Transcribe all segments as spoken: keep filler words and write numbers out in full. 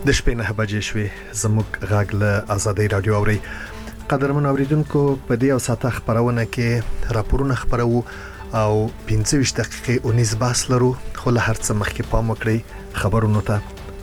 د شپې نه بجې شوې زموږ غږ له آزادۍ رادیو اوري. قدرمن اوریدونکو، په دې او ساته خبرونه کې راپورونه خبرو او پنځه ویشت دقیقې اونیز باس لرو، خو له هر څه مخکې پام وکړئ خبرونو ته.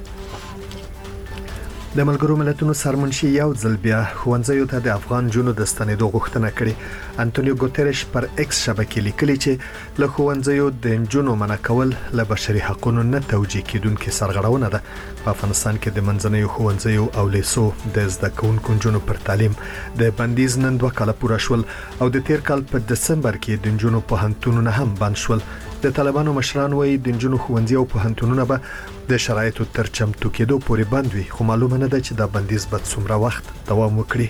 د ملګرو ملتونو سرمنشي یو ځل بیا ښوونځیو ته د افغان جنو د ستنېدو غوښتنه کړې. انټونیو ګوتریش پر ایکس شبکې لیکلي چې له ښوونځیو د جنو منع کول له بشري حقوقو نه توجیه کیدونکې سرغړونه ده. په افغانستان کې د منځنیو ښوونځیو او لیسو د زده کوونکو جنو پر تعلیم د بندیز نن دوه کاله پوره شول او د تیر کال په دسمبر کې د جنو پوهنتونونه هم بند شول. د طالبانو مشران وایي د جنو ښوونځي او پوهنتونونه به د شرایطو تر چمتو کېدو پورې بند وي، خو معلومه نه ده چې دا بندیز به څومره وخت دوام وکړي.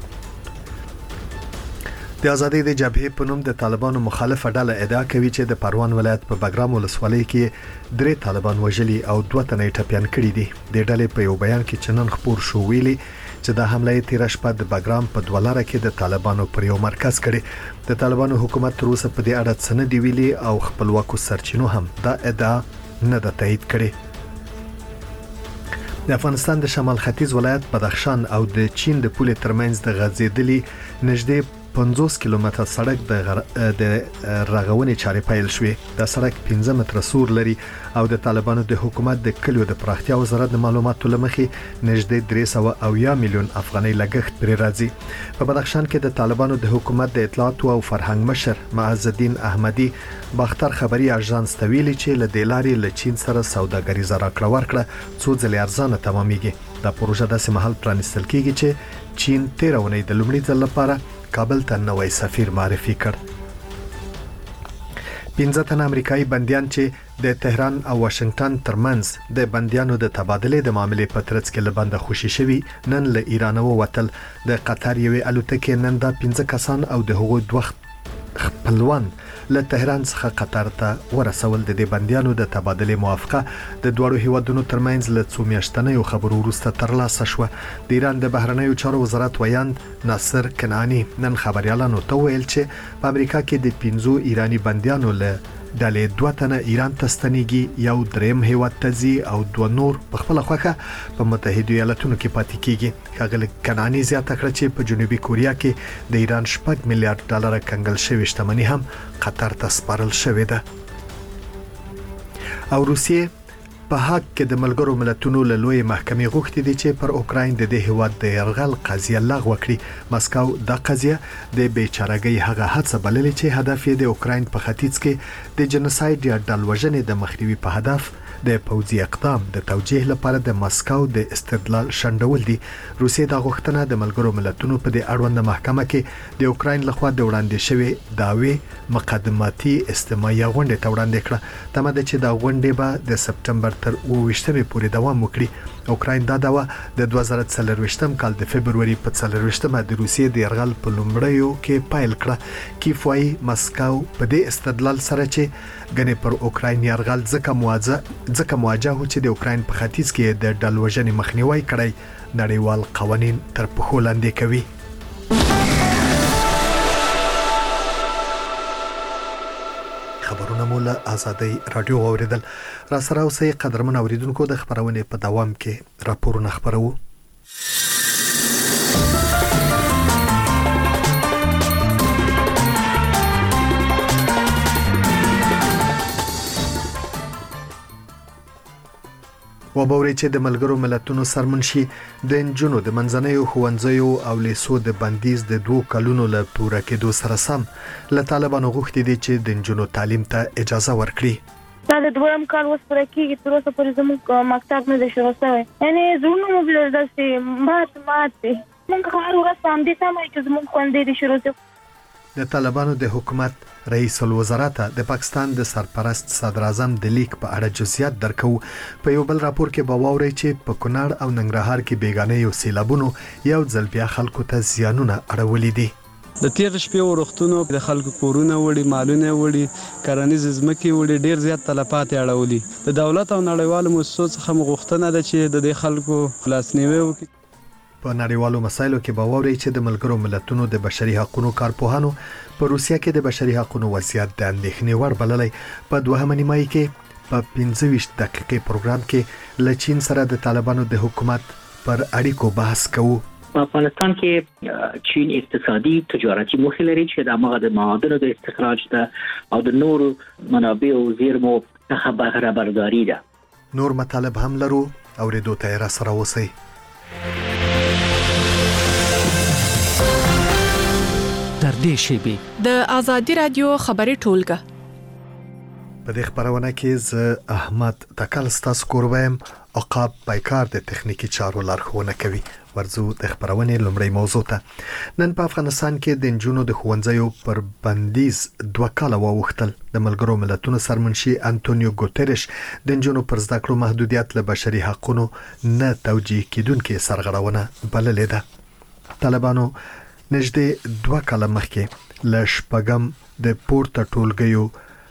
د آزادۍ د جبهې په نوم د طالبانو مخالفه ډله ادعا کوي چې د پروان ولایت په بګرام ولسوالۍ کې درې طالبان وژلي او دوه تنه ټپيان کړي دي. د ډلې په یو بیان کې چنن خبر شو ویلي چې دا حمله تیر شپه د بګرام په دولاره کې د طالبانو پر یو مرکز کړي. د طالبانو حکومت تر اوسه په دې اړه څه نه دی ویلي او خپلواکو سرچینو هم دا ادعا نه ده تایید کړې. د افغانستان د شمال ختیځ ولایت بدخشان او د چین د پولې ترمنځ د غځېدلي نږدې پنځوس کیلومتره سړک د غر... د رغونې چارې پیل شوې. دا سړک پنځه متره سور لري او د طالبانو د حکومت د کلیو د پراختیا وزارت د معلوماتو لمخې نږدې درې سوه اویا میلیون افغانۍ لګښت پرې راځي. په بدخشان کې د طالبانو د حکومت د اطلاعات او فرهنګ مشر معز الدین احمدي باختر خبري اژانس ته ویلي چې له دلاري له چین سره سوداګریزه راکړه ورکړه څو ځله ارزانه تمامېږي. دا پروژه داسې مهال پرانیستل کیږي چې چین تیر اونۍ د لومړي ځل لپاره کابل ته نوی سفیر معرفي کړ. پنځه تنه امریکایي بنديان چې د تهران او واشنگټن ترمنځ د بنديانو د تبادلې د معاملې په ترڅ کې له بنده خوشي شوي نن له ایران ووتل. د قطر یوې الوتکې نن دا پنځه کسان او د هغوی دوه خپلوان له تهران څخه قطر ته ورسول. د دې بنديانو د تبادلې موافقه د دوړو هیوادونو ترمنځ له څو میاشتنیو خبرو وروسته ترلاسه شوه. د ایران د بهرنیو چارو وزارت ویاند ناصر کنعانی نن خبريالانو ته ویل چې په امریکا کې د پنځو ایرانی بنديانو له ډلې دوه تنه ایران ته ستنېږي، یو دریم هیواد ته ځي او دوه نور په خپل خوخه په متحده ایالاتونو کې پاتې کیږي. ښاغلی کنعانی زیاته کړه چې په جنوبي کوریا کې د ایران شپږ میلیارډ ډالر کنګل شوی شتمنۍ هم قطر ته سپارل شوې ده. او روسیې په حق کې د ملګرو ملتونو له لوی محکمې غوښتي دي چې پر اوکراین د دې هیواد د یرغل قضیه لغوه کړي. مسکو دا قضیه د بیچارهګۍ هغه هڅه بللې چې هدف یې د اوکراین په ختیځ کې د جنوساید یا ډلوژنې د مخنیوي په هدف د پوځي اقدام د توجیه لپاره د مسکو د استدلال شندول دي. روسیې دا غوښتنه د ملګرو ملتونو په دې اړوند محکمه کې د اوکراین لخوا د وړاندې شوی داوی مقدماتي استماعي غونډه ته وړاندې کړه. تمه ده چې دا غونډه به د سپټمبر تر اوویشتمې پورې دوام وکړي. اوکراین دا داوا د دوه زره څلرویشتم کال د فبرवरी په څلرویشتمه د روسیې د یرغل په لومړیو کې پایل کړه. کیف وايي مسکو په دې استدلال سره چې غنې پر اوکراین یرغل ځکه مواجه ځکه مواجه و چې د اوکراین په ختیځ کې د ډلوژنې مخنیوي کړی نړیوال قوانین تر پښو لاندې کوي. خبرونه مو له آزادۍ رادیو اوریدل. را سره اوسئ قدرمن اوریدونکو، د خبرونې په دوام کې راپورونه خبرو. وبوري چې د ملګرو ملتونو سرمنشي د انجونو د منځنیو ښوونځیو او لیسو د بندیز د دوه کلونو له پوره کېدو سره سم له طالبانو غوښتي دي چې د انجونو تعلیم ته اجازه ورکړي. دا د دویم کال اوس پوره کېږي، تر اوسه پورې زموږ مکتب نه دی شروع شوی. یعنې زړونه مو داسې مات مات دي. موږ هر ورځ په همدې تمه یو چې زموږ ښوونځی دې شروع شي. د طالبانو د حکومت رئیس الوزراء ته د پاکستان د سرپرست صدر اعظم د لیک په اړه جزئیات درکو. په یو بل راپور کې به واوري چې په کونړ او ننګرهار کې بیگانه یو سیلابونو یو ځل بیا خلکو ته زیانونه اړولې دي. د تیر شپې ورختونو د خلکو کورونه وړي، مالونه وړي، کرنیز ځمکې وړي، ډیر زیات تلفات اړولي. د دولت او نړیوالو مؤسسو څخه غوښتنه ده چې د دې خلکو خلاصنیوي وکړي. په نړیوالو مسایلو کې به واوري چې د ملګرو ملتونو د بشري حقوقو کارپوهانو په روسیه کې د بشري حقوقو وضعیت د اندېښنې وړ بللی. په دوهمه نیمایي کې په پنځه ویشت دقیقې پروګرام کې له چین سره د طالبانو د حکومت پر اړیکو بحث کوو. په افغانستان کې چین اقتصادي تجارتي موخې لري چې د هغه د معادنو د استخراج ته او د نورو منابعو زیرمو څخه بهره برداري ده. نور مطالب هم لرو او ریدو ته را سره اوسئ. تر دې شیبې د آزادي رادیو خبري ټولګه په دې خبرونه کې ز احمد تکل ستاسو کوروایم عقاب پایکار د تخنیکی چارو لارښوونه کوي. ورزو د خبرونې لومړی موضوع ته. نن په افغانستان کې د نجونو د ښوونځیو پر بندیز دوه کاله واوښتل. د ملګرو ملتونو سرمنشي انټونیو ګوتریش د نجونو پر زده کړو محدودیت له بشري حقوقو نه توجیه کیدونکې سرغړونه بللې ده. طالبانو نږدې دوه کاله مخکې له شپږم د پورته ټولګیو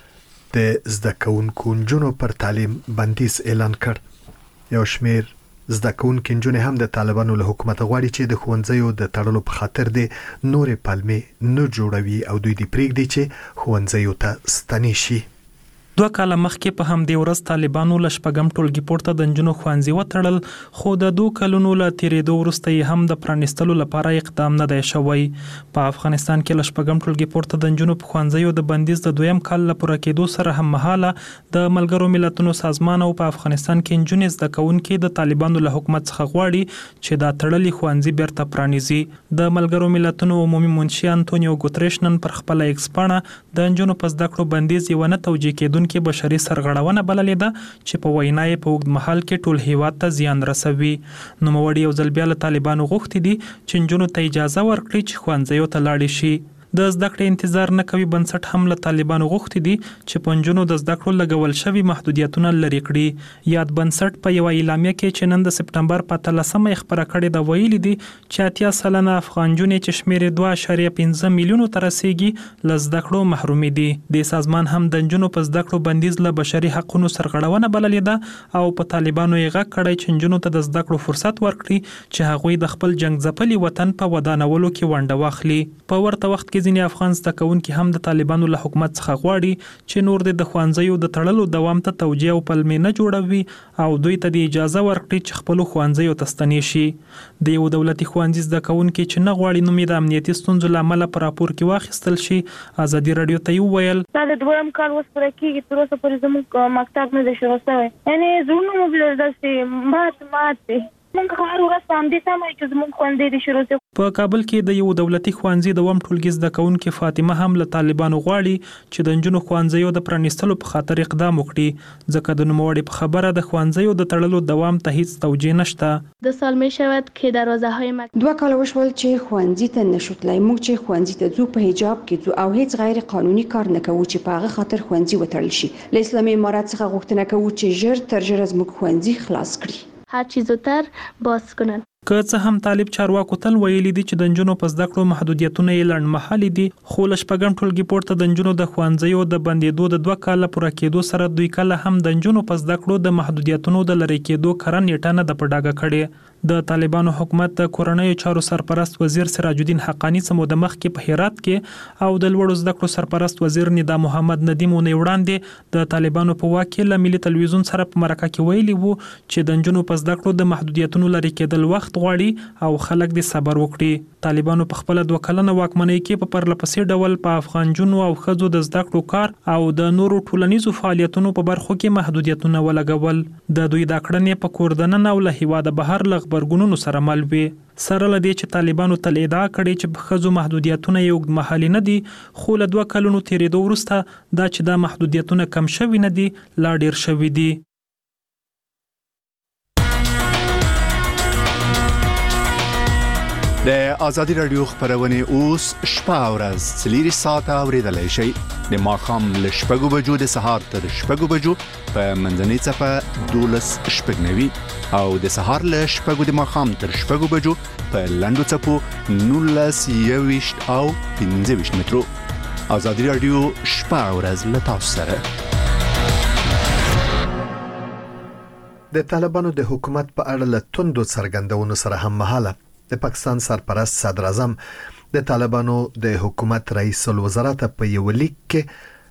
د زده کوونکو نجونو پر تعلیم بندیز اعلان کړ. یو شمیر زده کوونکو نجونې هم د طالبانو له حکومت غواړي چې د ښوونځیو د تړلو په خاطر د نورې پلمې نه جوړوي او دوی د پریږدي چې ښوونځیو ته ستنې شي. دوه کاله مخکې په همدې ورځ طالبانو له شپږم ټولګي پورته د نجونو ښوونځي وتړل، خو د دوه کلونو له تیریدو وروسته یې هم د پرانیستلو لپاره اقدام نه دی شوی. په افغانستان کې له شپږم ټولګي پورته د نجونو په ښوونځیو د بندیز د دویم کال له پوره کېدو سره هم مهاله د ملګرو ملتونو سازمان او په افغانستان کې نجونې زده کوونکي د طالبانو له حکومت څخه غواړي چې دا تړلي ښوونځي بیرته پرانیزي. د ملګرو ملتونو عمومي منشي انټونیو ګوتریش نن پر خپل ایکس پاڼه د نجونو په زده کړو بندیز یو نه توجیه کېدونکي کې بشري سرغړونه بللې ده چې په وینا یې په اوږد مهال کې ټول هیواد ته زیان رسوي. نوموړي یو ځل بیا له طالبانو غوښتي دي چې نجونو ته اجازه ورکړي چې ښوونځیو ته لاړې شي. د زده کړې انتظار نه کوي بنسټ هم له طالبانو غوښتي دي چې په نجونو د زده کړو لګول شوي محدودیتونه لرې کړي. یاد بنسټ په یو اعلامیه کې چې نن د سپټمبر په اتلسمه خبره کړې ده ویلي دي چې اتیا سلنه افغان نجونې چې شمېر یې دوه اعشاریه پنځه میلیونو ته رسیږي له زده کړو محرومې دي. د سازمان هم د نجونو په زده کړو بندیز له بشري حقوقو سرغړونه بللې ده او په طالبانو یې غږ کړی چې نجونو ته د زده کړو فرصت ورکړي چې هغوی د خپل جنگ ځپلي وطن په ودانولو کې ونډه واخلي. په ورته وخت کې ځینې افغان زده کوونکي هم د طالبانو له حکومت څخه غواړي چې نور د ښوونځیو د تړلو دوام ته توجیه او پلمې نه جوړوي او دوی ته د اجازه ورکړي چې خپل ښوونځیو ته ستنې شي. د یو دولتي ښوونځي زده کوونکي چې نه غواړي نوم یې د امنیتي ستونزو له امله په راپور کې واخیستل شي ازادي رادیو ته وویل دا د دویم کال اوس پوره کېږي، تر اوسه پورې زموږ مکتب نه دی شروع شوی. یعنې زړونه مو داسې مات مات دي. موږ هر ورځ په همدې تمه یو چې زموږ ښوونځی دې شروع شي. په کابل کې د یو دولتي ښوونځي دوم ټولګي زده کوونکې فاطمه هم له طالبانو غواړي چې د نجونو ښوونځیو د پرانیستلو په خاطر اقدام وکړي، ځکه د نوموړي په خبره د ښوونځیو د تړلو دوام ته هیڅ توجیه نشته. دو سال می شود که دروازه های مکتب دوه کاله وشول چې ښوونځي ته نشو تللی. موږ چې ښوونځي ته ځو په حجاب کې ځو او هیڅ غیر قانوني کار نه کوو چې په هغه خاطر ښوونځي وتړل شي. له اسلامي امارت څخه غوښتنه کوو چې ژر تر ژره زموږ ښوونځي خلاص کړي. هر چی زودتر باز کنن. که څه هم طالب چارواکو تل ویلي دي چې د نجونو په زده کړو محدودیتونه یې لنډمهالي دي، خو له شپږم ټولګي پورته د نجونو د ښوونځیو د بندېدو د دوه کاله پوره کېدو سره دوی کله هم د نجونو په زده کړو د محدودیتونو د لرې کېدو کره نیټه نه ده په ډاګه کړې. د طالبانو حکومت د کورنیو چارو سرپرست وزیر سراج الدین حقانی څه موده مخکې په هرات کې او د لوړو زده کړو سرپرست وزیر ندا محمد ندیم اونۍ وړاندې د طالبانو په واک کې له ملي تلویزیون سره په مرکه کې ویلي وو چې د نجونو په زده کړو د محدودیتونو لرې کېدل وخت غواړي او خلک دې صبر وکړي. طالبانو په خپل دوه کلنه واکمنۍ کې په پرلپسې ډول په افغان جنو او ښځو د زده کړو کار او د نورو ټولنیزو فعالیتونو په برخو کې محدودیتونه ولګول. د دوی دا کړنې په کور دننه او له هیواده بهر له غبرګونونو سره مل وي. سره له دې چې طالبانو تل ادعا کړې چې په ښځو محدودیتونه یې اوږدمهالي نه دي، خو له دوه کلونو تېرېدو وروسته دا چې دا محدودیتونه کم شوي نه دي، لا ډېر شوي دي. د آزادي رادیو خبرونه اوس شپه او ورځ څلور ساعته اوریدلای شئ. د ماښام له شپږو بجو د سهار تر شپږو بجو په منځنۍ څپه دولس شپږ نوي او د سهار له شپږو د ماښام تر شپږو بجو په لنډو څپو نولس یوویشت او پنځه ویشت مترو. آزادي رادیو شپه او ورځ له تاسو سره. د طالبانو د حکومت په اړه له توندو څرګندونو سره هم مهاله د پاکستان سرپرست صدر اعظم د طالبانو د حکومت رئیس الوزرا ته په یو لیک کې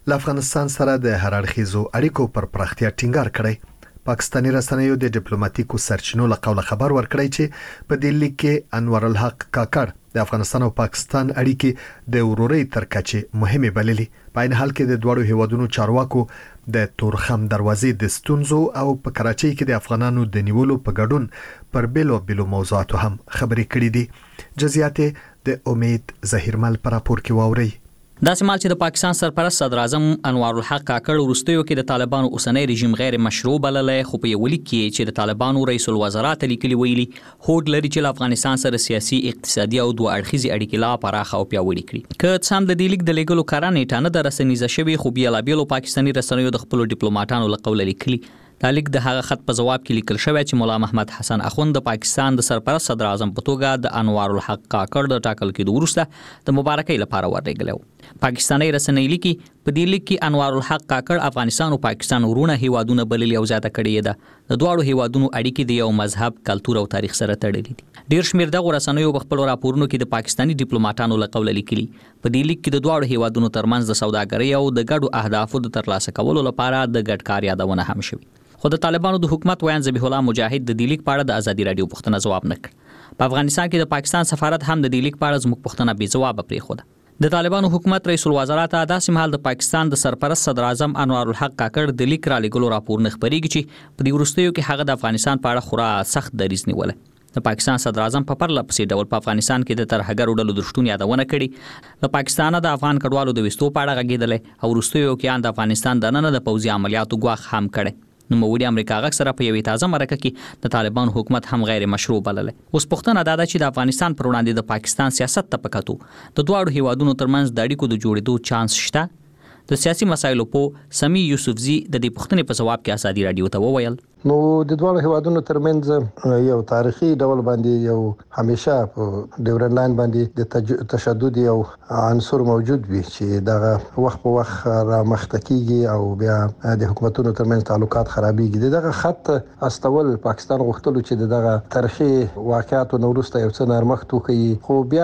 له افغانستان سره د هر اړخیزو اړیکو پر پراختیا ټینګار کړی. پاکستاني رسنیو د ډیپلوماټیکو سرچینو له قوله خبر ورکړی چې په دې لیک کې انور الحق کاکړ د افغانستان او پاکستان اړیکې د ورورۍ تر کچې مهمه بللي. په عین حال کې د دوړو هیوادونو چارواکو د تورخم دروازې د ستونزو او په کراچۍ کې د افغانانو د نیولو په ګډون پر بیلو بیلو موضوعاتو هم خبرې کړې دي. جزئیات د امید ظهیرمل پر راپور کې واوري. داسې مال چې د پاکستان سرپرست صدر اعظم انوار الحق کاکړ وروستیو کې د طالبانو اوسنۍ رژیم غیر مشروع بللی، خو په یو لیک کې چې د طالبانو رئیس الوزرا ته لیکلي ویلي هوډ لري چې له افغانستان سره سیاسي، اقتصادي او دوه اړخیزې اړیکې لا پراخه او پیاوړې کړي. که څه هم د دې لیک د لیږلو کره نیټه نه ده رسنیزه شوې، خو بېلابېلو پاکستاني رسنیو د خپلو ډیپلوماټانو له قوله لیکلي. دا لیک د هغه خط په جواب کې لیکل شوی چې مولا محمد حسن اخوند د پاکستان د سرپرست صدر اعظم په توګه د انوار الحق کاکړ د ټاکل کېدو وروسته د مبارکۍ لپاره ورلېږلی و. پاکستاني رسنۍ لیکي په دې لیک کې انوار الحق کاکړ افغانستان او پاکستان ورونه هیوادونه بللي او زیاته کړې ده. د دواړو هیوادونو اړیکې د یو مذهب، کلتور او تاریخ سره تړلې دي. ډېر شمېر دغو رسنیو په خپلو راپورونو کې د پاکستاني ډیپلوماټانو له قوله لیکلي په دې لیک کې د دواړو هیوادونو ترمنځ د سوداګرۍ او د ګډو اهدافو د ترلاسه کولو لپاره د ګډ کار یادونه هم شوې. خو د طالبانو د حکومت ویان ذبیح الله مجاهد د دې لیک په اړه د ازادي رادیو پوښتنه ځواب نه کړ. په افغانستان کې د پاکستان سفارت هم د دې لیک په اړه زموږ پوښتنه بې ځوابه پرېښوده. د طالبانو حکومت رئیس الوزرا ته داسې مهال د پاکستان د سرپرست صدر اعظم انوار الحق کاکړ د لیک را لېږلو راپورونه خپرېږي چې په دې وروستیو کې هغه د افغانستان په اړه خورا سخت دریځ نیولی. د پاکستان صدر اعظم په پرله پسې ډول په افغانستان کې د ترهګرو ډلو د شتون یادونه کړې. له پاکستانه د افغان کډوالو د ویستو په اړه غږېدلی او وروستیو کې ان د افغانستان دننه د پوځي عملیاتو ګواښ هم کړی. نوموړي امریکا غږ سره په یوې تازه مرکه کې د طالبانو حکومت هم غیر مشروع بللی. اوس پوښتنه دا ده چې د افغانستان پر وړاندې د پاکستان سیاست ته په کتو د دواړو هیوادونو ترمنځ د اړیکو د جوړېدو چانس شته؟ د سیاسي مسایلو په سمی یوسفزي د دې پوښتنې په جواب کې ازادي رادیو ته وویل نو د دوه هیوادونو ترمنځ یو تاریخي ډول باندې یو همیشه په ډیورن لاین باندې د تشدد یو عنصر موجود وي چې دغه وخت په وخت را مخته کیږي او بیا د حکومتونو ترمنځ تعلقات خرابېږي. دغه خط استول پاکستان غوښتلو چې دغه تاریخي واقعیتو نورسته یو څه نرمښت وکړي، خو بیا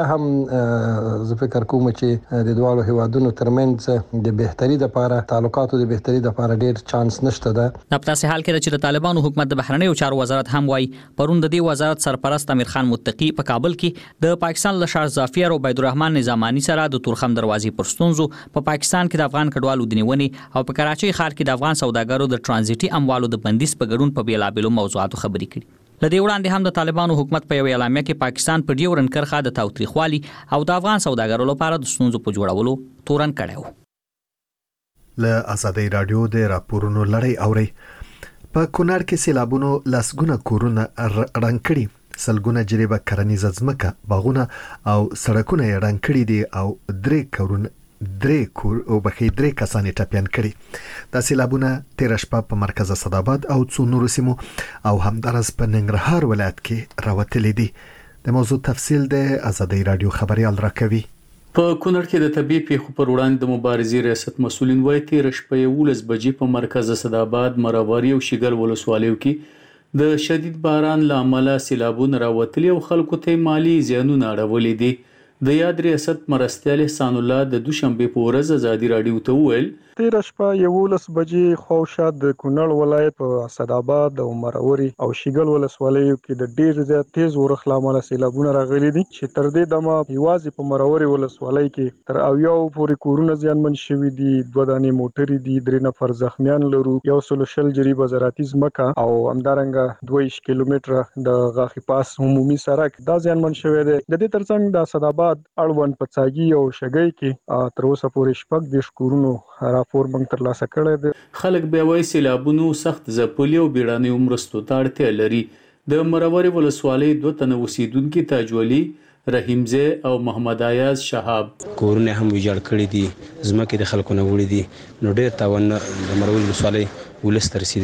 هم زه فکر کوم چې د دوه هیوادونو ترمنځ د بهتري لپاره تعلقاتو د بهتري لپاره ډیر چانس نشته ده. په داسې حال کې چې د طالبانو حکومت د بهرنیو چارو وزارت هم وایي پرون د دې وزارت سرپرست امیر خان متقی په کابل کې د پاکستان له شاه ظفیر او عبید الرحمن نظامانی سره د تورخم دروازې پر ستونزو، په پاکستان کې د افغان کډوالو د نیونې او په کراچۍ ښار کې د افغان سوداګرو د ترانزیتي اموالو د بندیز په ګډون په بیلابېلو موضوعاتو خبرې کړي. له دې وړاندې هم د طالبانو حکومت په یو اعلامیه کې پاکستان په ډیورن کرښه د تاوتریخوالي او د افغان سوداګرو لپاره د ستونزو په جوړولو تورن کړی و. له ازادي رادیو د راپورونو لړۍ اوري. په کونړ کې سیلابونو لسګونه کورونه رنګ کړي، سلګونه جریبه کرنیزه ځمکه، باغونه او سړکونه یې رنګ کړي دي او درې کورونه درې کور او بخې درې کسان ټپيان کړي. دا سیلابونه تیر شپه په مرکز اسداباد او څو نورو سیمو او همدارس په ننګرهار ولایت کې راوتلي دي. د موضوع تفصیل د ازادي رادیو خبريال راکوي. په کونړ کې د طبي پیښو پر وړاندې د مبارزې ریاست مسؤلین وایي تیر شپه یولس بجې په مرکز اسداباد، مراباري او شیګل ولسوالیو کې د شدید باران له امله سیلابونه راوتلي او خلکو ته مالی زیانونه اړولي دي. د یاد ریاست مرستیال احسان الله د دوشنبه په ورځ ازادي رادیو ته وویل تیر شپه یولس بجې خواوشا د کونړ ولایت په اسداباد او مروري او شیګل ولسوالیو کې د ډیر زیات تیز اورښت له امله سیلابونه راغلي دي چې تر دې دمه یوازې په مروري ولسوالۍ کې تر اویاو پورې کورونه زیانمن شوي دي، دوه دانې موټرې دي، درې نفر زخمیان لرو، یو سل شل جریبه زراعتي ځمکه او همدارنګه دوه ویشت کیلومتره د غاخي پاس عمومي سړک دا زیانمن شوی دی. د دې ترڅنګ د اسداباد اړوند پڅاګي او شګۍ کې تر اوسه پورې شپږ دېرش کورونو راپور موږ ترلاسه کړی دی. خلک بیا وایي سیلابونو سخت ځپلي او بیړنیو مرستو ته اړتیا لري. د مروري ولسوالۍ دوه تنه اوسیدونکي تاجولي، رحیمزی او محمد ایاز شهاب کورونه هم ویجاړ کړي دي، ځمکې د خلکو نه وړي دي، نو ډېر تاوان د مروري ولسوالۍ ولس ته رسېدلی دي.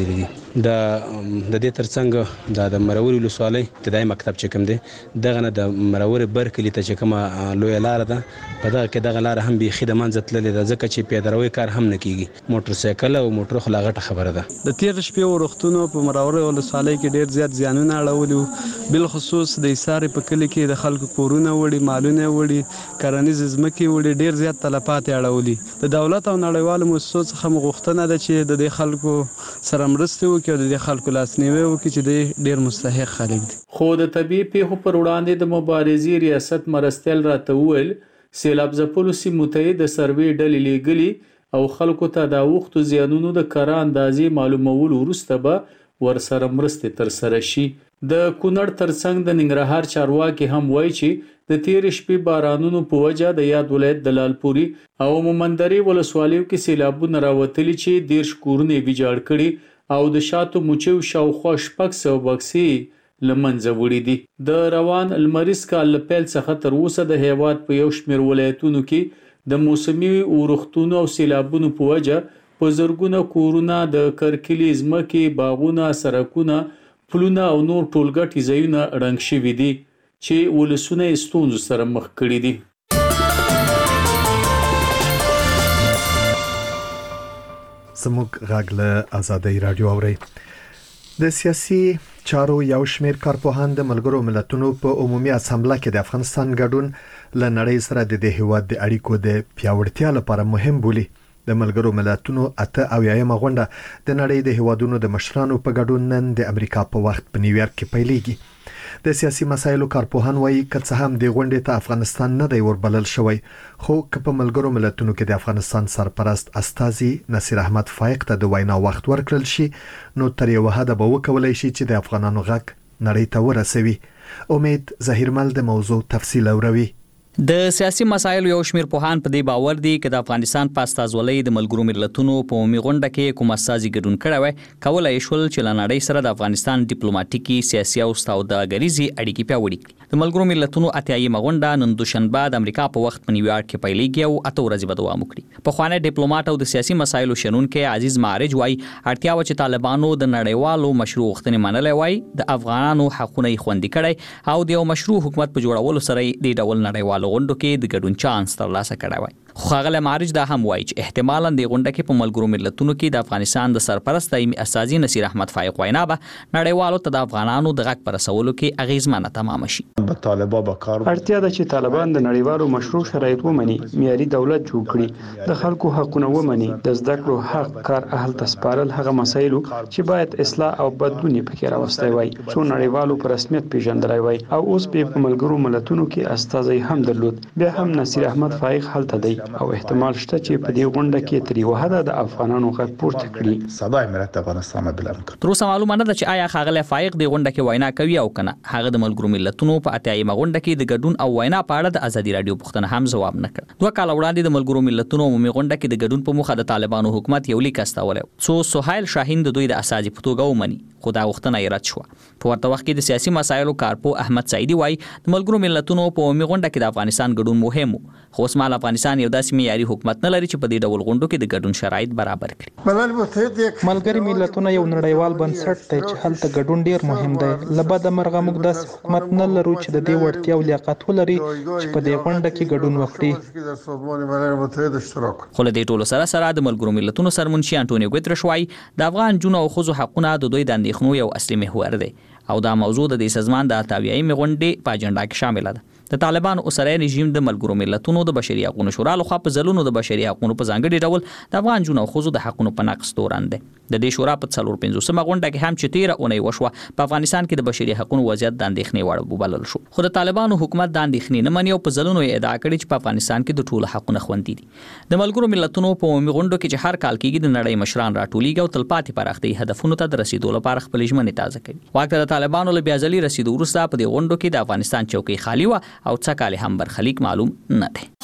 د د دې ترڅنګ د مروري ولسوالۍ ابتدایي مکتب چې کوم دی دغه نه د مروري برکلی ته چې کومه لوی لار ده په دغه کې دغه لار هم بيخي د منځ تللې ده ځکه چې پیاده‌روي کار هم نه کیږي موټر سایکل او موټر خو لاغټه خبره ده. د تیر شپې ورختونو په مروري ولسوالۍ کې ډیر زیات زیانونه اړولي بل خصوص د ایثار په کلی کې د خلکو کورونه وړي مالونه وړي کرنیز ځمکې وړي ډیر زیات تلفات اړولي. د دولت او نړیوالو مؤسسو څخه مغوښتنه ده چې د دې خلکو سره مرسته وکړي او د دې خلکو لاسنیوي وکړي چې د ډیر مستحق خلک دي. خو د طبيعي پیښو پر وړاندې د مبارزې ریاست مرستیال راته وویل سیلاب ځپلو سیمو ته د سروې ډلې لیږلي او خلکو ته د اوښتو زیانونو د کره اندازې معلومولو وروسته به ورسره مرستې ترسره شي. د کونړ ترڅنګ د ننګرهار چارواکي هم وایي چې د تیر شپې بارانونو په وجه د یاد ولایت د لالپوري او مومندرې ولسوالیو کې سیلابونه راوتلي چې دیرش کورونه ویجاړ کړي او د شاتو موچو شاوخوا شپږ سوه بکسې لمنځه وړي دي. د روان لمریز کال له پیل څخه تر اوسه د هیواد په یو شمېر ولایتونو کې د موسمي اورښتونو او سیلابونو په وجه په زرګونه کورونه د کرکلي ځمکې باغونه سړکونه پلونه او نور ټولګټي ځایونه ړنګ شوي دي چې ولسونه یې ستونزو سره مخ کړي دي. زموږ غږ له آزادۍ رادیو اورئ. د سیاسي چارو یو شمېر کارپوهان د ملګرو ملتونو په عمومي اسامبله کې د افغانستان ګډون له نړۍ سره د دې هیواد د اړیکو د پیاوړتیا لپاره مهم بولي. د ملګرو ملتونو اته اویایمه غونډه د نړۍ د هیوادونو د مشرانو په ګډون نن د امریکا په وخت په نیویارک کې پیلېږي. د سیاسي مسایلو کارپوهان وایي که څه هم د غونډې ته افغانستان نه دی وربلل شوی خو که په ملګرو ملتونو کې د افغانستان سرپرست استازي نصیر احمد فائق ته د وینا وخت ورکړل شي نو تر یو حده به وکولای شي چې د افغانانو غږ نړۍ ته ورسوي. امید ظهیرمل د موضوع تفصیل اوروي. د سیاسي مسایلو یو شمېر پوهان په دې باور دي چې د افغانستان په استازولۍ د ملګرو ملتونو په عمومي غونډه کې کوم استازي ګډون کړی وي کولای شول چې له نړۍ سره د افغانستان ډیپلوماټیکي سیاسي او سوداګریزي اړیکې پیاوړې کړي. د ملګرو ملتونو اتیایمه غونډه نن دوشنبه د امریکا په وخت په نیویارک کې پیلېږي او اته ورځې به دوام وکړي. پخوانی ډیپلوماټ او د سیاسي مسایلو شنونکی عزیز معرج وایي اړتیا و چې طالبانو د نړیوالو مشروع غوښتنې منلې وای د افغانانو حقونه یې خوندي کړي او د یو مشروع حکومت په جوړولو سره د ډول نړیوالو غونډو کې د ګډون چانس ترلاسه کړی وای. خو ښاغلی معرج دا هم وایي چې احتمالاً د غونډه کې په ملګرو ملتونو کې د افغانستان د سرپرست دایمي استازي نصیر احمد فائق وینا به نړیوالو ته د افغانانو د غږ په رسولو کې اغیزمنه تمام شي. اړتیا ده چې طالبان د نړیوالو مشروع شرایط ومني معیاري دولت جوړ کړي د خلکو حقونه ومني د زده کړو حق کار اهل تسپارل هغه مسایلو چې باید اصلاح او بدلون پکې راوستي وای څو نړیوالو په رسمیت پیژندلای وای او اوس په ملګرو ملتونو کې استازي هم درلود بیا هم نصیر احمد فائق هلته دی او احتمال شته چې په دې غونډه کې تر یو حده د افغانانو غږ پورته کړي. صدای ملت افغانستان بالامکان. تر اوسه معلومه نه ده چې آیا ښاغلی فائق د غونډه کې وینا کوي او کنه. هغه د ملګرو ملتونو په اتیایمه غونډه کې د ګډون او وینا په اړه د ازادي رادیو پوښتنه هم ځواب نه کړ. دوه کال وړاندې د ملګرو ملتونو عمومي غونډه کې د ګډون په موخه د طالبانو حکومت یو لیک استولی څو سهیل شاهین د دوی د استازي په توګه ومني خو دا غوښتنه یې رد شوه. په ورته وخت کې د سیاسي مسایلو کارپو احمد سعیدي وایي د ملګرو ملتونو په عمومي غونډه کې د افغانستان ګډون مهم و خو اوس مهال افغانستان یو داسې معیاري حکومت نه لري چې په دې ډول غونډو کې د ګډون شرایط برابر کړي. ملګري ملتونه یو نړیوال بنسټ دی چې هلته ګډون ډیر مهم دی. له بده مرغه موږ داسې حکومت نه لرو چې د دې وړتیا او لیاقت ولري چې په دې غونډه کې ګډون وکړي. خو له دې ټولو سره سره د ملګرو ملتونو سرمنشي انټونیو ګوتریش وایي د افغان نجونو او ښځو حقونه د دوی د اندېښنو یو اصلي محور دی او دا موضوع د دې سازمان د اتاویایمې غونډې په اجنډا کې شامله ده. د طالبانو اوسنی رژیم د ملګرو ملتونو د بشري حقوقو شورا لخوا په ځلونو د بشري حقوقو په ځانګړي ډول د افغان جنو خوځو د حقوقو په نقض تورن دی. د دې شورا په څلور پنځوسمه غونډه کې هم چې تیره اونۍ وشوه په افغانستان کې د بشري حقوقو وضعیت د اندېښنې وړ وبلل شو. خو د طالبانو حکومت د اندېښنې نه مني او په ځلونو یې ادعا کړې چې په افغانستان کې د ټولو حقوقو خوندي دي. د ملګرو ملتونو په عمومي غونډو کې چې هر کال کېږي د نړۍ مشران راټولېږي او تلپاتې پراختي هدفونو ته د رسیدو لپاره خپل ژمنې تازه کوي. واکه د طالبانو له بیا ځلې رسیدو وروسته په دې غونډو کې د افغانستان چوکۍ خالی و او څه کال هم برخلیک معلوم نه دی.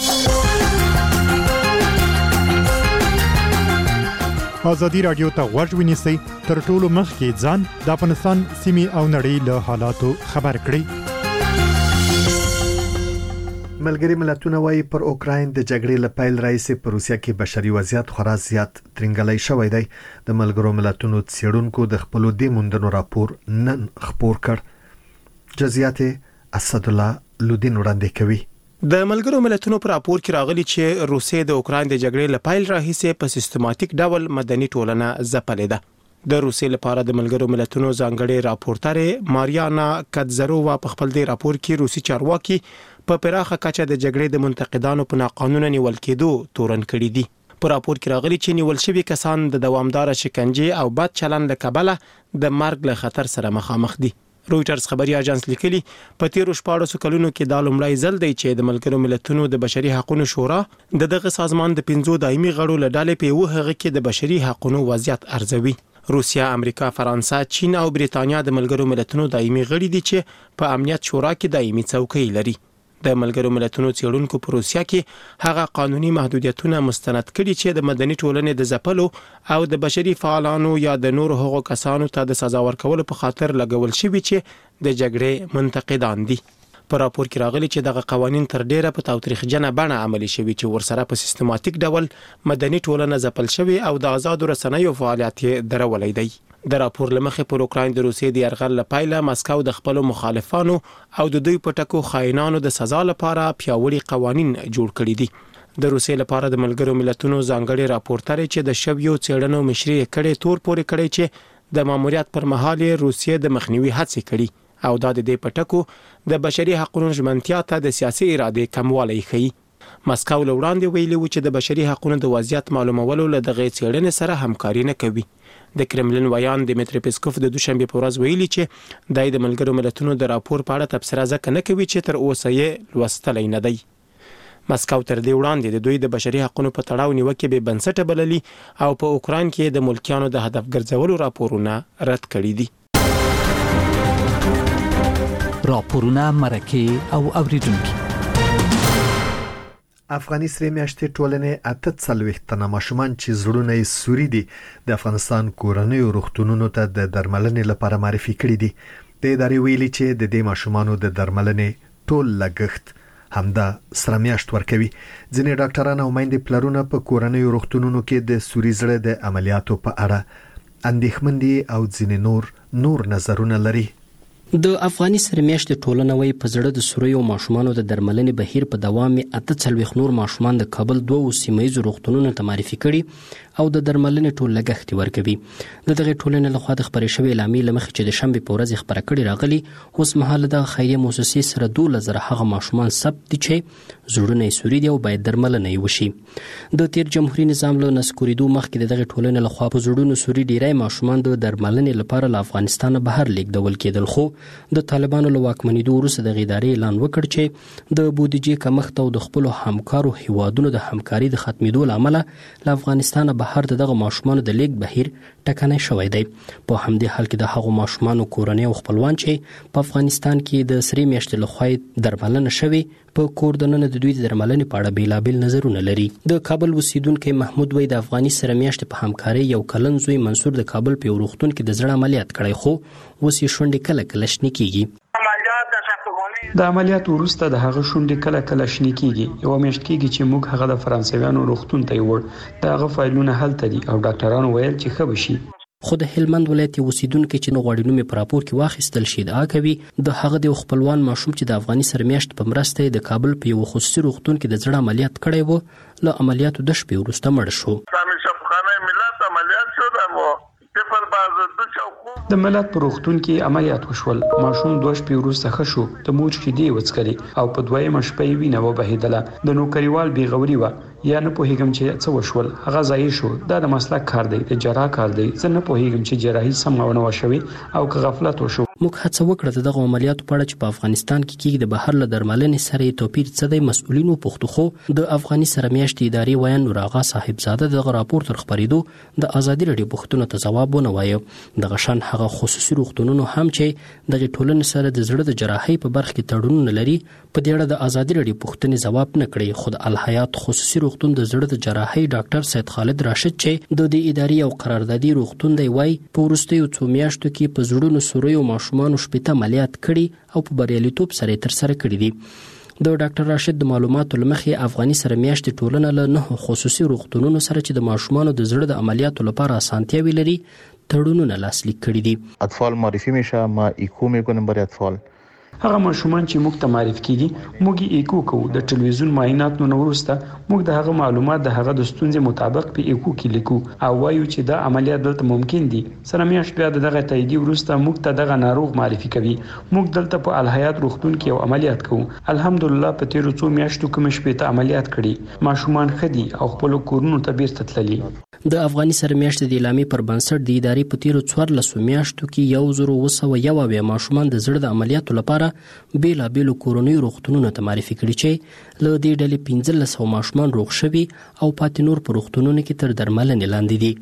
ازادي رادیو ته غوږ ونیسئ تر ټولو مخکې ځان د افغانستان سیمې او نړۍ له حالاتو خبر کړئ. ملګری ملتونه وايي پر اوکراین د جګړې له پیل راځي په روسیا کې بشري وضعیت خورا زیات ترنګلای شوی دی. د ملګرو ملتونو څېړونکو د خپل د موندنو راپور نن خپور کړ. جزئیات اسد الله لودین وړاندې کوي. د ملګرو ملتونو پر راپور کې راغلي چې روسیه د اوکراین د جګړې له پیل راهیسې په سیستماتیک ډول مدني ټولنه ځپلې ده. د روسیې لپاره د ملګرو ملتونو ځانګړي راپورټر ماریانا کاتزرووا په خپل د راپور کې روسي چارواکي په پراخه کچه د جګړې د منتقدانو په ناقانونه نیول کېدو تورن کړي دي. په راپور کې راغلي چې نیول شوي کسان د دوامدار شکنجې او بد چلند له کبله د مرګ له خطر سره مخامخ دي. رويټرز خبري اژانس لیکلي په تیرو شپاړسو کلونو کې دا لومړی ځل دی چې د ملګرو ملتونو د بشري حقوقو شورا د دغه سازمان د پنځو دایمي غړو له ډلې په یو هغه کې د بشري حقوقو وضعیت ارزوي. روسیا، امریکا، فرانسه، چین او بریتانیا د ملګرو ملتونو دایمي غړي دي چې په امنیت شورا کې دایمي څوکۍ لري. د ملګرو ملتونو څېړونکو په روسیا کې هغه قانوني محدودیتونه مستند کړي چې د مدني ټولنې د ځپلو او د بشري فعالانو یا د نورو هغو کسانو ته د سزا ورکولو په خاطر لګول شوي چې د جګړې منتقدان دي. په راپور کې راغلي چې دغه قوانين تر ډیره په تاوتریخجنه بڼه عملي شوي چې ورسره په سیستماتیک ډول مدني ټولنه ځپل شوي او د آزاد رسنیو فعالیت درولې دی. د راپور لمخې پر اوکراین د روسیې د یرغل لپاره مسکو د خپل مخالفانو او د دوی پټکو خاینانو د سزا لپاره پیاوړي قوانين جوړ کړي دي. د روسیې لپاره د ملګرو ملتونو ځانګړي راپورټر چې د شویو څېړنو مشري کړي تور پورې کړي چې د ماموریت پر مهال روسیې د مخنیوي هڅې کړي او دا د دې پټکو د بشري حقوقو ژمنتیا ته د سیاسي اراده کموالی ښيي. مسکو له وړاندې ویلي و چې د بشري حقوقو د وضعیت معلومولو له دغه څېړنې سره همکاري نه کوي. د کرملین ویان دمیتری پیسکوف د دوشنبه په ورځ ویلي چې دای د ملګرو ملتونو د راپور په اړه تبصره ځکه نه کوي چې تر اوسه یې لوستلی نه دی. مسکو تر دې وړاندې د دوی د بشري حقوقو په تړاو نیوکې به بنسټه بللي او په اوکراین کې د ملکیانو د هدف ګرځولو راپورونه رد کړي دي. راپورونه مرکه او اوریدونکو. افغاني سره میاشتې ټولنې اته څلوېښت تنه ماشومان چې زړونه یې سوري دي د افغانستان کورنیو روغتونونو ته د درملنې لپاره معرفي کړي دي. د ادارې ویلي چې د دې ماشومانو د درملنې ټول لګښت همدا سره میاشت ورکوي. ځینې ډاکټران او میندې پلرونه په کورنیو روغتونونو کې د سوري زړه د عملیاتو په اړه اندېښمن دي او ځینې نور نور نظرونه لري. د افغاني سره میاشتې ټولنه وی په زړه د سوریو ماشومانو د درملنې بهیر په دوام اته څلوېښت نور ماشومان د کابل دوه سیمایي روغتونونو ته معرفي کړي او د درملنې ټول لګښت ورکوي. د دغه ټولنې لخوا د خبرې شوې اعلامیې لمخې چې د شنبې په ورځ خبره کړې راغلي اوس مهال د خیریه مؤسسې سره دوه زره هغه ماشومان ثبت دي چې زړونه یې سوري دي او باید درملنه یې وشي. د تیر جمهوریت نظام له نسکوریدو مخکې د دغه ټولنې لخوا په زړونو سوري ډیری ماشومان د درملنې لپاره له افغانستان بهر لیږدول کېدل، خو د طالبانو له واکمنېدو وروسته د ادارې اعلان وکړ چې د بودیجې کمښت او د خپل همکارو هیوادونو د همکاري د ختمېدو لامل له افغانستان بهر دغه ماشومان د لیږد بهیر ټکنی شوی دی. په همدې حال کې د هغو ماشومان کورنۍ او خپلوان چې په افغانستان کې د سری میاشتې لخوا درملنه شوی په کور دننه د دوی د درملنې په اړه بیلابیل نظرونه لري. د کابل اوسیدونکي محمود وای د افغاني سره میاشتې په همکاري یو کلن زوی منصور د کابل په روغتون کې د زړه عملیات کړی، خو اوس یې شونډې کله کله شنې کیږي. د عملیات وروسته د هغه شونډې کله کله شنې کیږي. یو میاشت کیږي چې موږ هغه د فرانسویانو روغتون ته یوړ. دا هغه فایلونه هلته دي او ډاکټرانو ویل چې ښه بشي. خو د هلمند ولایت اوسیدونکو چې نو غوړي نومې په راپور کې واخیستل شي دا کوي د هغه د خپلوان ماشوم چې د افغاني سره میاشت په مرسته د کابل په یو خصوصي روغتون کې د زړه عملیات کړی وو، له عملیاتو د شپې وروسته مړ شو. د ملت په روغتون کې عملیات وشول. ماشوم دوه شپې وروسته ښه شو. د مور شیدې وڅښلې او په دویمه شپه یې وینه وبهېدله. د نوکریوال بېغوري وه یا نه پوهېږم چې څه وشول. هغه ځایي شو. دا د مسلک کار دی، د جراح کار دی. زه نه پوهېږم چې جراحي سمه ونه وشوي او که غفلت وشو. موږ هڅه وکړه د دغه عملیاتو په اړه چې په افغانستان کې کېږي د بهر له درملنې سره یې توپیر څه دی مسؤلین وپوښتو، خو د افغاني سره میاشتې ادارې ویان نور آغا صاحبزاده دغه راپور تر خپرېدو د ازادي راډیو پوښتنو ته ځواب ونه وایه. دغه شان هغه خصوصي روغتونونو هم چې دغه ټولنې سره د زړه د جراحۍ په برخه کې تړونونه لري په دې اړه د ازادي راډیو پوښتنې ځواب نه کړي. خو د الحیات خصوصي روغتون د زړه د جراحۍ ډاکټر سید خالد راشد چې د دې ادارې او قراردادي روغتون دی وای په وروستیو څو میاشتو کې په زړونو سوریو ماشومان شپږ عملیات کړي او په بریالیتوب سره تر سره کړي دي. د ډاکټر راشد د معلوماتو لمخې افغاني سره میاشتې ټولنه له نه خصوصي روغتونونو سره چې د ماشومانو د زړه د عملیاتو لپاره اسانتیاوي لري تړونونه لاسلیک کړي دي. اطفال معرفی میشه، ما ایکو میکنیم برای اطفال. هغه ماشومان چې موږ ته معرفي کیږي موږ یې ایکو کوو. د ټلویزیون معاینات نو وروسته موږ د هغه معلومات د هغه د ستونزې مطابق په ایکو کې لیکو او وایو چې دا عملیات دلته ممکن دي. سره میاشت بیا دغه تاییدي وروسته موږ ته دغه ناروغ معرفي کوي. موږ دلته په الحیات روغتون کې یو عملیات کوو. الحمدلله په تیرو څو میاشتو کې مې شپږ عملیات کړي. ماشومان خدي او خپل کورونو ته بیرته تللي. د افغاني سره میاشتې د اعلامیې پر بنسټ د ادارې په تیرو څوارلسو میاشتو کې یو زر اوه سوه یو اویا ماشومان د زړه د عملیاتو لپاره بیلابیلو کورنیو روغتونونو ته معرفي کړي چې له دې ډلې پنځلس سوه ماشومان روغ شوي او پاتې نور په روغتونونو کې تر درملنې لاندې دي.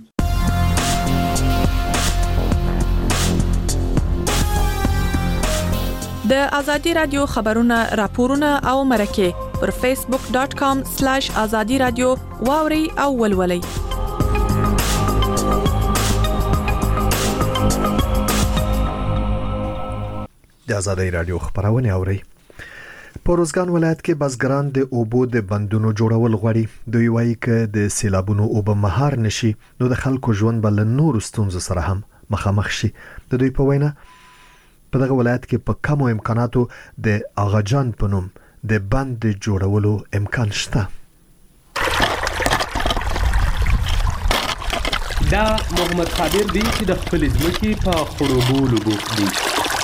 د ازادي رادیو خبرونه راپورونه او مرکه پر فیسبوک ډاٹ کام سلاش ازادي رادیو واوري او ولولئ. د ازادي رادیو خبرونه اوري. په روزګان ولایت کې بزګران د اوبو د بندونو جوړول غواړي. دوی وایي چې د سیلابونو اوبه مهار نشي نو د خلکو ژوند بل نور ستونزو سره هم مخامخ شي. د دوی په وینا په دغه ولایت کې په کمو امکاناتو د اغاجان په نوم د بند جوړولو امکان شته. دا محمد صابر دی چې د خپل ځمکې په خړوبولو بوخت دی.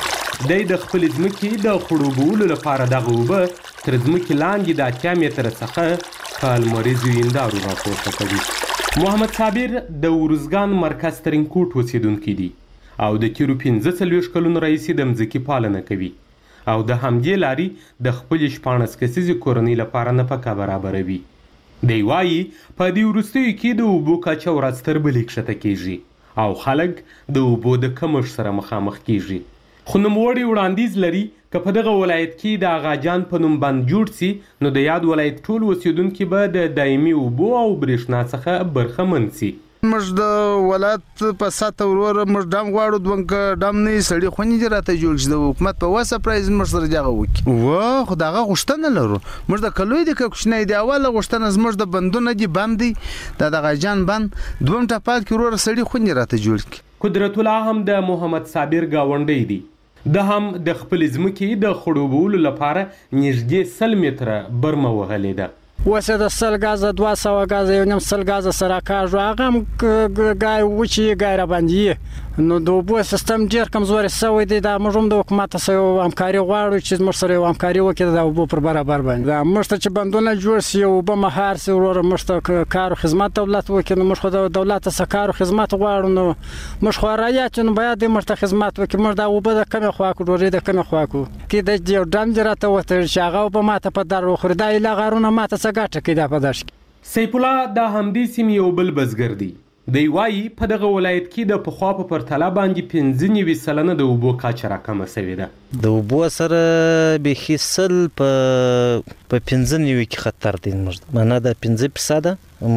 د خپل ځمکې د خړوبولو لپاره دغه اوبه تر ځمکې لاندې د اتیا متره څخه په لمریزو هندارو راپورته کوي. محمد صابر د ورزګان مرکز ترینکوټ اوسیدونکی دی او د تیرو پنځه څلوېښت کلونو راهیسې د ځمکې پالنه کوي او د همدې لارې د خپلې شپاړس کسیزې کورنۍ لپاره نفقه برابروي. دی وایي په دې وروستیو کې د اوبو کچه ورځ تر بلې کښته کیږي او خلک د اوبو د کمښت سره مخامخ کیږي. خو نوموړی وړاندیز لري که په دغه ولایت کې د اغاجان په نوم بند جوړ سي نو د یاد ولایت ټول اوسیدونکي به د دایمي اوبو او برېښنا څخه برخمن سي. موږ د ولایت په ساته ورور موږ دام غواړو دوه دام نه سړي خونی دی راته جوړ شي د حکومت په واسه پرایز موږ سره جګه وکي و خدای غوښتنه لرو. موږ د کلوې د کوښنې دی اوله غوښتنه زموږ د بندونه دی باندې د اغاجان بند دوه ټاپات کې ورور سړي خونی راته جوړ کی. قدرت الله هم د محمد صابر گاونډی دی. د هم د خپل ځمکې د خړوبولو لپاره نږدې سل متره برمه وهلې ده. وسه د سل غازه دوه سوه غازه یو نیم سل غازه سره کاږو هغه هم ګای وچی ګای را باندې نو د اوبو سیستم ډیر کمزوري شوی دی. دا موږ هم د حکومت سره همکاري غواړو چې موږ سره همکاري وکړي د اوبو پر برابر باندې. دا موږ ته چې بندونه جوړ شي او به مهار سي ورور موږ ته کار او خدمات دولت وکړي نو موږ خو د دولت سره کار او خدمات غواړو نو موږ خو راځي چې نو باید موږ ته خدمات وکړي. موږ دا اوبه د کمه خوا کو ډوري د کمه خوا کو کې د یو ډام جراته وته چې هغه به ماته په در خو دا اله غارونه ماته څه ګټه کې دا پداش. سیف الله د همدې سیمې یو بل بزګر دی. دی وایي په دغه ولایت کې د پخوا په پرتله باندې پنځه نوي سلنه د اوبو کچه راکمه شوې ده. د اوبو سره بیخي سل په په پنځه نوي کې خطر دی. موږ معنا د پنځه فیصده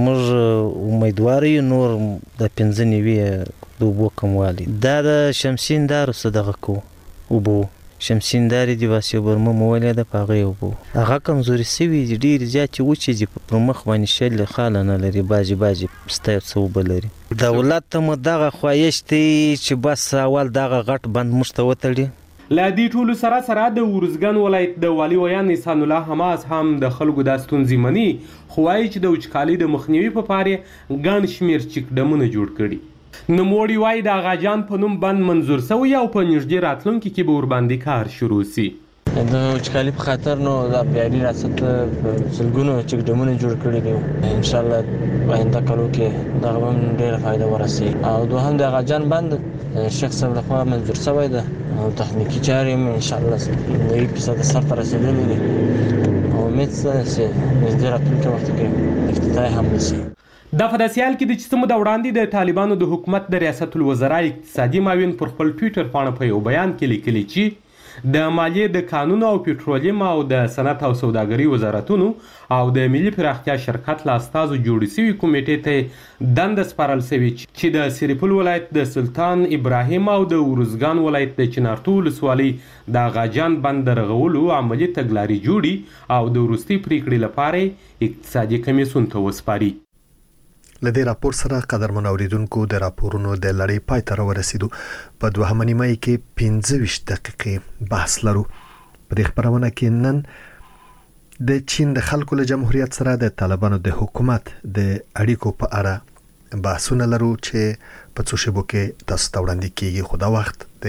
موږ امیدوار یو نور د پنځه نوي د اوبو کموالی دا د شمسین دارو صدقه کو اوبو شمسینداري دی واسه برمه مولې د پاغه اوبو هغه کمزوري سوي ډیر زیات وچې دي په مخ باندې شل خاله نه لري باجی باجی ستایو څو بلري. دولت ته مدغه خوایش دی چې بس اول دغه غټ بند مستوتړي. لا دې ټولو سره سره د ورزګان ولایت د والي ویان نسان الله حماس هم د خلکو د ستونزې مني خو وايي چې د وچکالۍ د مخنیوي په پاره ګڼ شمېر چکډمونه جوړ کړي. نوموړي وایي د اغاجان په نوم بند منظور شوی او په نږدې راتلونکي کې به ورباندې کار شروع سي. د وچکالۍ په خاطر نو د بهري ریاست سلګونو چکډمونه جوړ کړي دي. ان شاء الله آینده کلو کې دغه هم ډېره فایده ورسي. او دوهم د اغاجان بند شیخ صاحب لخوا منظور شوی ده او تخنیکي چارې هم ان شاء الله نوي فیصد سرته رسېدلي دي او امید شته چې نږدې راتلونکي وخت کې افتتاح هم وشي. دا په داسې حال کې د چې څه موده وړاندې د طالبانو د حکومت د ریاست الوزرا اقتصادي معاون پر خپل ټویټر پاڼه په یو بیان کې لیکلي چې د مالیې د قانون او پټرولیم او د صنعت او سوداګري وزارتونو او د ملي پراختیا شرکت له استازو جوړې شوې کمیټې ته دنده سپارل شوې چې د سرپل ولایت د سلطان ابراهیم او د ارزګان ولایت د چنارتو ولسوالۍ د غاجان بند رغولو عملي تګلارې جوړي او د وروستي پریکړې لپاره اقتصادي کمیسیون ته وسپاري. لدې راپور سره قدرمن اوریدونکو د راپورونو د لړۍ پای ته ورسېدو. په دوهمه نیمه کې پنځه ویشت دقیقې بحث لرو. په دې خبرونه کې نن د چین د خلکو له جمهوریت سره د طالبانو د حکومت د اړیکو په اړه بحثونه لرو چې په څو شیبو کې تاسو ته وړاندې کیږي. خو دا وخت